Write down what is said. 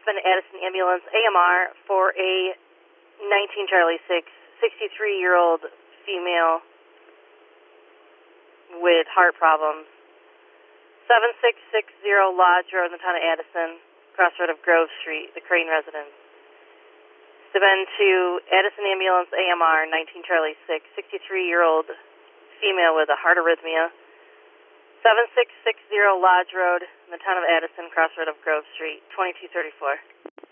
been Addison Ambulance AMR for a 19 Charlie 6, 63-year-old female with heart problems. 7660 Lodge Road in the town of Addison, crossroad of Grove Street, the Crane residence. To been to Addison Ambulance AMR 19 Charlie 6, 63-year-old female with a heart arrhythmia. 7660 Lodge Road in the town of Addison, crossroad of Grove Street, 2234.